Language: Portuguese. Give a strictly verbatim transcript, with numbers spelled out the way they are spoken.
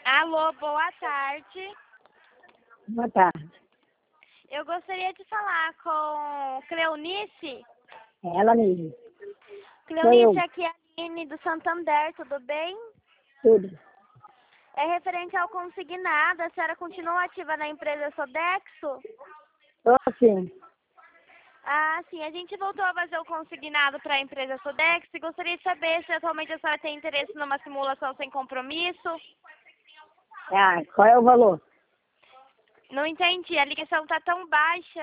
Alô, boa tarde. Boa tarde. Eu gostaria de falar com Cleonice. É ela mesmo. Cleonice, aqui é a Aline do Santander, tudo bem? Tudo. É referente ao consignado, a senhora continua ativa na empresa Sodexo? Tô sim. Ah, sim, a gente voltou a fazer o consignado para a empresa Sodexo e gostaria de saber se atualmente a senhora tem interesse numa simulação sem compromisso. Ah, qual é o valor? Não entendi, a ligação está tão baixa.